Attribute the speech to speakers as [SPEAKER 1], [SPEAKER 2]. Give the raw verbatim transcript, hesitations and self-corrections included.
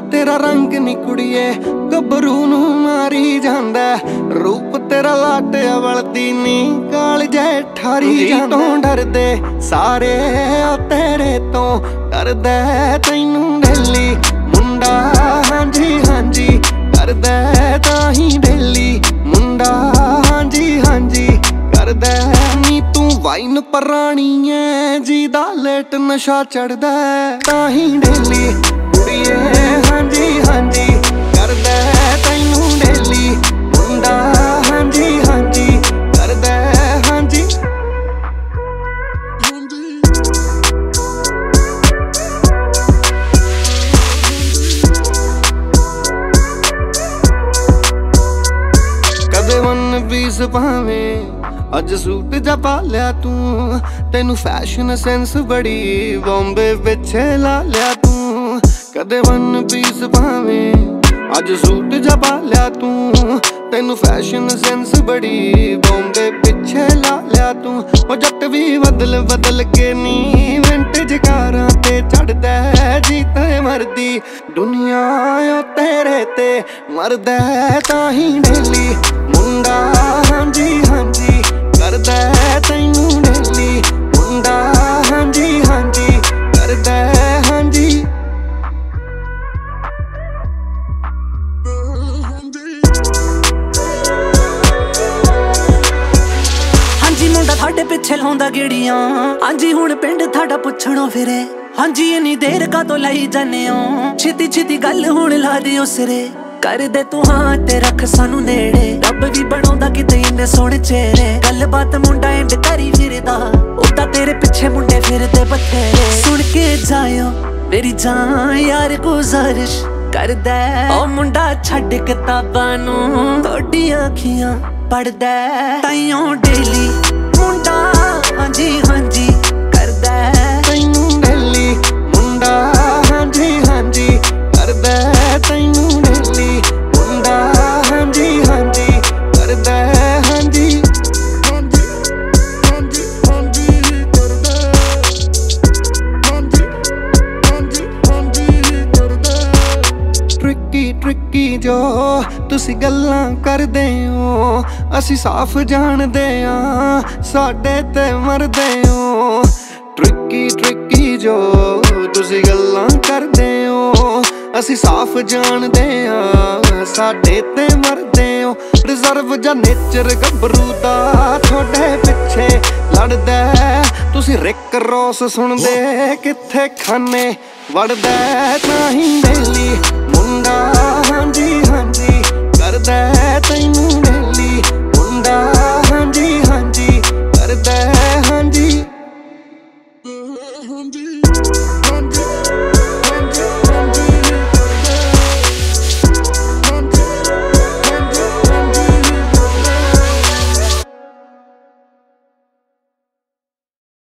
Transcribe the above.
[SPEAKER 1] तेरा रंग नी कुड़िए गबरू नू मारी जांदा, रूप तेरा लाटे वलदी नी काल जै ठारी जांदा। तों डरदे सारे आ तेरे तो करदा तैनू डेली मुंडा, हां जी हां जी करदा ताही डेली मुंडा, हां जी हां जी करदा। नी तू वाइन परानी है जी दा लेट नशा चढ़दा, ताही डेली कुड़िए हां जी हां जी करदा तैनू डेली मुंडा, हां जी हां जी करदा हां जी। कदे वन पीस भावें अज सूट जा पा लिया तू, तेनू फैशन सेंस बड़ी बॉम्बे पिछे ला लिया तू। कदे वन पीस भावें अज सूट जा पा लिया तू, तेनू फैशन सेंस बड़ी बॉम्बे पिछे ला लिया तू। ओ जट भी बदल बदल के नी विंटेज कारां ते चढ़दा, जीते मरदी दुनिया ओ तेरे ते मरदा, ताही डेली मुंडा हां जी हां जी करदा तैनू डेली मुंडा, हां जी हां जी करदा हां जी।
[SPEAKER 2] हांजी मुंडा थाडे पिछे लाउंदा गेड़ियां, हांजी हुण पिंड थाडा पुछणों फिरे, हांजी इन्नी देर का तो लाई जाने हो, छिती छिती गल हुण ला दिओ सिरे। कर दे तू हाँ ते रख सानू नेड़े, रब भी बनाउंदा किते इन्ने सोहणे चेहरे। गल बात मुंडा एंड करी फिरदा, उदा तेरे पिछे मुंडे फिरदे बथेरे। सुन के जायो मेरी जान यार गुजारिश करदा, ओ मुंडा छड्ड किताबां नू तोड़ियां अखियां पढ़दा, ताइयों डेली मुंडा हां जी हां जी करदा
[SPEAKER 1] तैनू डेली मुंडा, हां जी हां जी करदा तैनू डेली मुंडा, हां जी हां जी करदा हां जी हां जी हां जी हां जी करदा, हां जी हां जी हां जी करदा। ट्रिकी ट्रिकी जो तुसी गल्लां करदे हो, असी साफ जानदे आ साडे ते मरदे हो। ट्रिकी ट्रिकी जो तुसी गल्लां करदे हो, असी साफ जानदे आ साडे ते मरदे हो। रिजर्व जा नेचर गबरू दा थोड़े पिछे लड़दा, तुसी रिक रोस सुनदे किथे खाने वड़दा, ताही डेली मुंडा हां जी हां जी करदा।